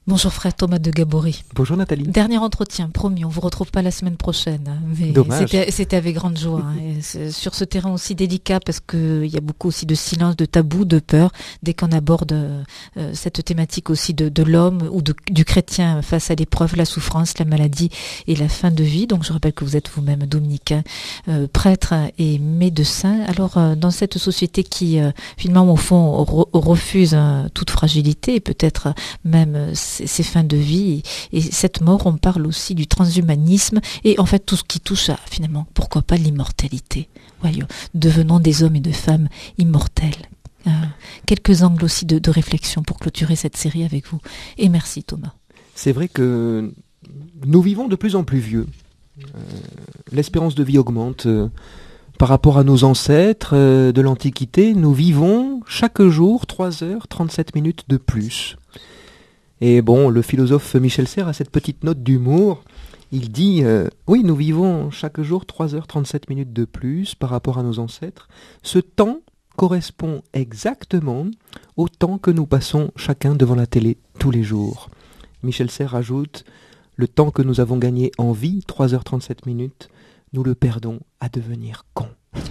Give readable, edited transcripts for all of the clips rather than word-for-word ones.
Bonjour frère Thomas de Gabory. Bonjour Nathalie. Dernier entretien, promis, on vous retrouve pas la semaine prochaine. Mais dommage. C'était avec grande joie. Et sur ce terrain aussi délicat, parce qu'il y a beaucoup aussi de silence, de tabou, de peur, dès qu'on aborde cette thématique aussi de l'homme ou du chrétien face à l'épreuve, la souffrance, la maladie et la fin de vie. Donc je rappelle que vous êtes vous-même dominicain, prêtre et médecin. Alors dans cette société qui finalement au fond refuse toute fragilité et peut-être même ces fins de vie et cette mort, on parle aussi du transhumanisme et en fait tout ce qui touche à finalement, pourquoi pas l'immortalité. Voyons, devenons des hommes et de femmes immortels. Quelques angles aussi de réflexion pour clôturer cette série avec vous. Et merci Thomas. C'est vrai que nous vivons de plus en plus vieux. L'espérance de vie augmente. Par rapport à nos ancêtres de l'Antiquité, nous vivons chaque jour 3h37 de plus. Et bon, le philosophe Michel Serres a cette petite note d'humour. Il dit oui, nous vivons chaque jour 3h37 de plus par rapport à nos ancêtres. Ce temps correspond exactement au temps que nous passons chacun devant la télé tous les jours. Michel Serres ajoute le temps que nous avons gagné en vie, 3h37, nous le perdons à devenir con.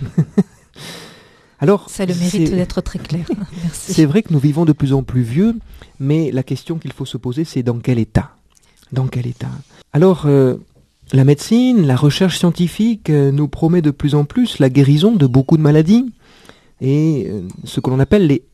Alors, ça le mérite d'être très clair. Merci. C'est vrai que nous vivons de plus en plus vieux, mais la question qu'il faut se poser, c'est dans quel état ? Dans quel état ? Alors, la médecine, la recherche scientifique nous promet de plus en plus la guérison de beaucoup de maladies. Et ce que l'on appelle les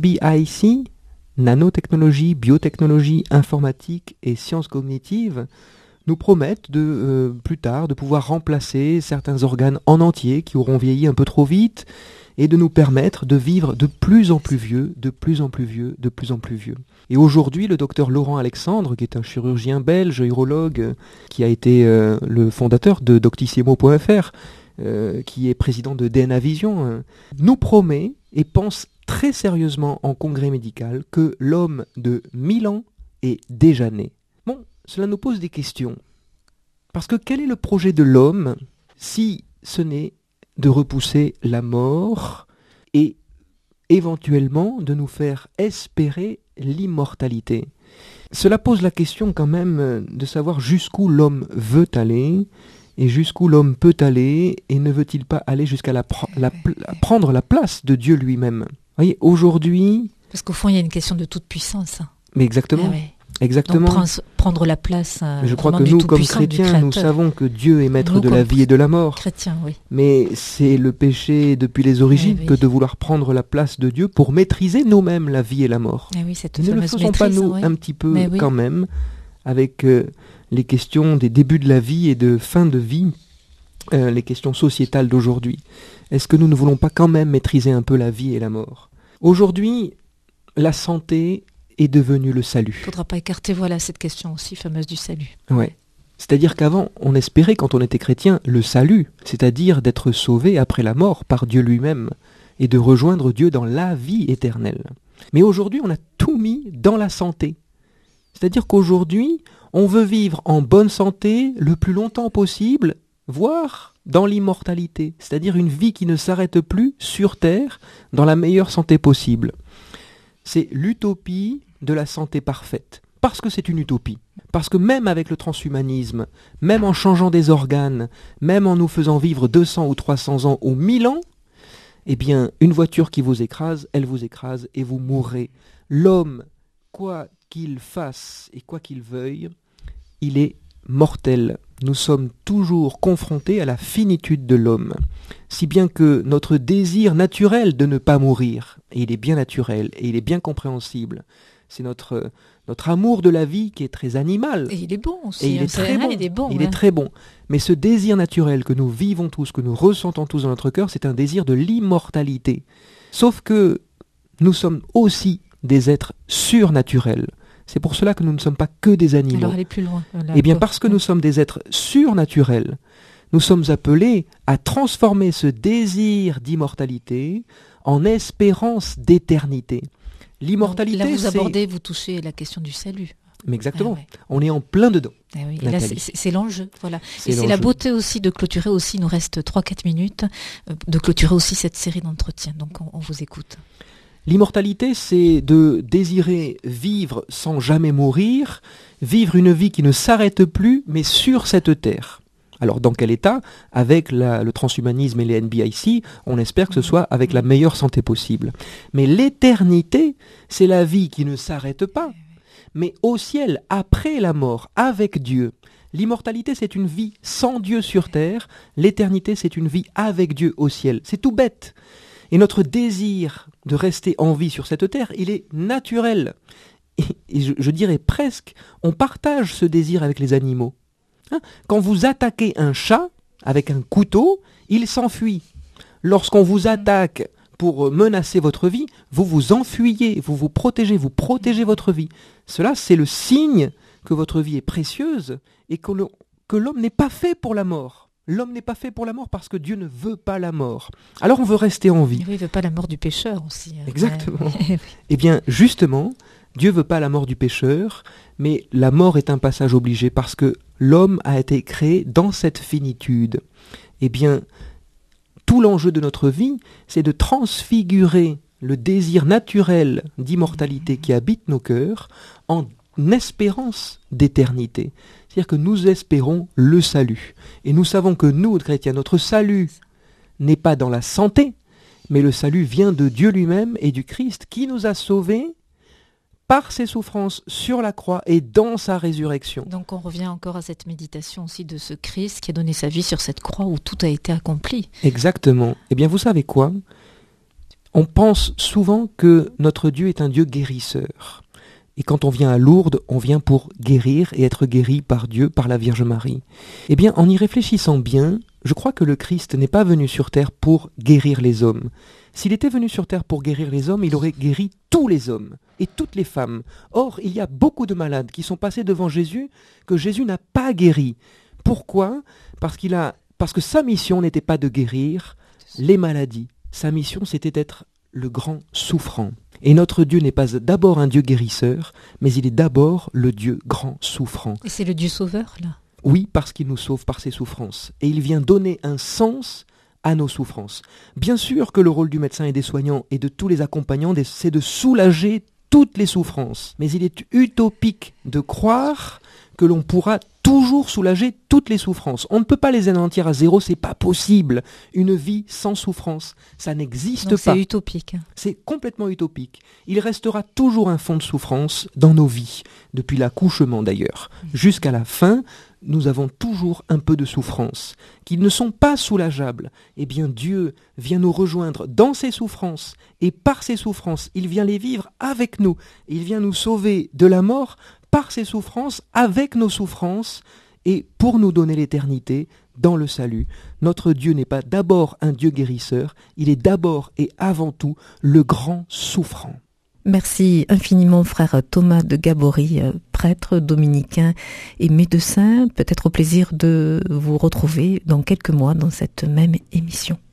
NBIC, nanotechnologie, biotechnologie, informatique et sciences cognitives, nous promettent plus tard de pouvoir remplacer certains organes en entier qui auront vieilli un peu trop vite, et de nous permettre de vivre de plus en plus vieux, de plus en plus vieux, de plus en plus vieux. Et aujourd'hui, le docteur Laurent Alexandre, qui est un chirurgien belge, urologue, qui a été le fondateur de Doctissimo.fr, qui est président de DNA Vision, nous promet et pense très sérieusement en congrès médical que l'homme de 1000 ans est déjà né. Bon, cela nous pose des questions. Parce que quel est le projet de l'homme si ce n'est de repousser la mort et éventuellement de nous faire espérer l'immortalité. Cela pose la question quand même de savoir jusqu'où l'homme veut aller et jusqu'où l'homme peut aller et ne veut-il pas aller jusqu'à prendre la place de Dieu lui-même. Vous voyez, aujourd'hui... Parce qu'au fond, il y a une question de toute puissance. Mais exactement. Ah ouais. Exactement. Donc, prendre la place. Je crois que nous, comme chrétiens, nous savons que Dieu est maître de la vie et de la mort. Chrétiens, oui. Mais c'est le péché depuis les origines que de vouloir prendre la place de Dieu pour maîtriser nous-mêmes la vie et la mort. Oui, cette ne le faisons pas nous un petit peu quand même avec les questions des débuts de la vie et de fin de vie, les questions sociétales d'aujourd'hui. Est-ce que nous ne voulons pas quand même maîtriser un peu la vie et la mort ? Aujourd'hui, la santé est devenu le salut. Il ne faudra pas écarter cette question aussi fameuse du salut. Ouais. C'est-à-dire qu'avant, on espérait, quand on était chrétien, le salut, c'est-à-dire d'être sauvé après la mort par Dieu lui-même et de rejoindre Dieu dans la vie éternelle. Mais aujourd'hui, on a tout mis dans la santé. C'est-à-dire qu'aujourd'hui, on veut vivre en bonne santé le plus longtemps possible, voire dans l'immortalité, c'est-à-dire une vie qui ne s'arrête plus sur Terre dans la meilleure santé possible. C'est l'utopie de la santé parfaite. Parce que c'est une utopie. Parce que même avec le transhumanisme, même en changeant des organes, même en nous faisant vivre 200 ou 300 ans ou 1000 ans, eh bien, une voiture qui vous écrase, elle vous écrase et vous mourrez. L'homme, quoi qu'il fasse et quoi qu'il veuille, il est mortel. Nous sommes toujours confrontés à la finitude de l'homme. Si bien que notre désir naturel de ne pas mourir, et il est bien naturel, et il est bien compréhensible, c'est notre amour de la vie qui est très animal. Et il est bon aussi. Et il est très bon. Il est très bon. Mais ce désir naturel que nous vivons tous, que nous ressentons tous dans notre cœur, c'est un désir de l'immortalité. Sauf que nous sommes aussi des êtres surnaturels. C'est pour cela que nous ne sommes pas que des animaux. Alors allez plus loin. Eh bien parce que nous sommes des êtres surnaturels, nous sommes appelés à transformer ce désir d'immortalité en espérance d'éternité. L'immortalité, donc, là vous touchez la question du salut. Mais exactement, on est en plein dedans. Oui. Et là, c'est l'enjeu, voilà. Et c'est la beauté aussi de clôturer aussi, il nous reste 3-4 minutes, de clôturer aussi cette série d'entretiens. Donc on vous écoute. L'immortalité, c'est de désirer vivre sans jamais mourir, vivre une vie qui ne s'arrête plus, mais sur cette terre. Alors dans quel état? Avec le transhumanisme et les NBIC, on espère que ce soit avec la meilleure santé possible. Mais l'éternité, c'est la vie qui ne s'arrête pas, mais au ciel, après la mort, avec Dieu. L'immortalité, c'est une vie sans Dieu sur terre. L'éternité, c'est une vie avec Dieu au ciel. C'est tout bête. Et notre désir de rester en vie sur cette terre, il est naturel. Et je dirais presque, on partage ce désir avec les animaux. Quand vous attaquez un chat avec un couteau, il s'enfuit. Lorsqu'on vous attaque pour menacer votre vie, vous vous enfuyez, vous vous protégez votre vie. Cela, c'est le signe que votre vie est précieuse et que l'homme n'est pas fait pour la mort. L'homme n'est pas fait pour la mort parce que Dieu ne veut pas la mort. Alors on veut rester en vie. Oui, il ne veut pas la mort du pécheur aussi. Exactement. Eh bien, justement, Dieu ne veut pas la mort du pécheur, mais la mort est un passage obligé parce que l'homme a été créé dans cette finitude. Eh bien, tout l'enjeu de notre vie, c'est de transfigurer le désir naturel d'immortalité qui habite nos cœurs en espérance d'éternité. C'est-à-dire que nous espérons le salut. Et nous savons que nous, chrétiens, notre salut n'est pas dans la santé, mais le salut vient de Dieu lui-même et du Christ qui nous a sauvés par ses souffrances sur la croix et dans sa résurrection. Donc on revient encore à cette méditation aussi de ce Christ qui a donné sa vie sur cette croix où tout a été accompli. Exactement. Eh bien, vous savez quoi? On pense souvent que notre Dieu est un Dieu guérisseur. Et quand on vient à Lourdes, on vient pour guérir et être guéri par Dieu, par la Vierge Marie. Eh bien, en y réfléchissant bien, je crois que le Christ n'est pas venu sur terre pour guérir les hommes. S'il était venu sur terre pour guérir les hommes, il aurait guéri tous les hommes et toutes les femmes. Or, il y a beaucoup de malades qui sont passés devant Jésus que Jésus n'a pas guéri. Pourquoi ? Parce que sa mission n'était pas de guérir les maladies. Sa mission, c'était d'être le grand souffrant. Et notre Dieu n'est pas d'abord un Dieu guérisseur, mais il est d'abord le Dieu grand souffrant. Et c'est le Dieu sauveur, là ? Oui, parce qu'il nous sauve par ses souffrances. Et il vient donner un sens à nos souffrances. Bien sûr que le rôle du médecin et des soignants et de tous les accompagnants, c'est de soulager toutes les souffrances. Mais il est utopique de croire que l'on pourra toujours soulager toutes les souffrances. On ne peut pas les anéantir à zéro, c'est pas possible. Une vie sans souffrance, ça n'existe pas. C'est utopique. C'est complètement utopique. Il restera toujours un fond de souffrance dans nos vies, depuis l'accouchement d'ailleurs. Jusqu'à la fin, nous avons toujours un peu de souffrance, qui ne sont pas soulageables. Eh bien, Dieu vient nous rejoindre dans ces souffrances, et par ces souffrances, il vient les vivre avec nous. Il vient nous sauver de la mort par ses souffrances, avec nos souffrances, et pour nous donner l'éternité dans le salut. Notre Dieu n'est pas d'abord un Dieu guérisseur, il est d'abord et avant tout le grand souffrant. Merci infiniment frère Thomas de Gabory, prêtre dominicain et médecin. Peut-être au plaisir de vous retrouver dans quelques mois dans cette même émission.